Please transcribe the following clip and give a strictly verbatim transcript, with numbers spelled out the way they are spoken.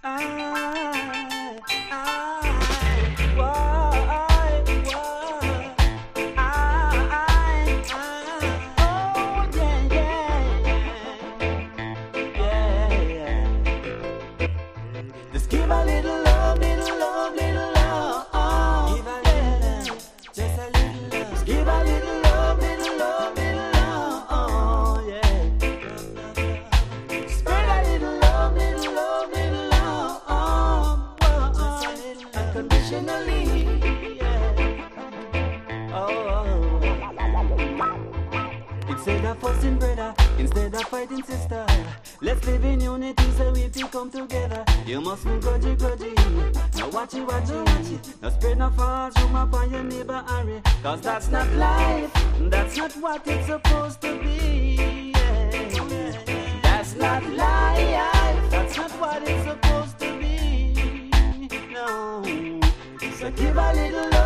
I, I, why, why, I, I, oh yeah, yeah, yeah, yeah. Just give a little love, little love, little love. Give a little love, just a little love. Just give a little love, little love, little love. Oh yeah. Spread a little love, little love, little love. Oh, just a little love. Unconditionally, yeah. Oh. Instead of fussing, brother, instead of fighting, sister, let's live in unity so we can come together. You must be grudgy, grudgy. Now watch it, watch it. Now spread no false rumor upon your neighbor, Harry. Cause that's not life. That's not what it's supposed to be. Yeah. That's not life. That's not what it's supposed to be. No. So give a little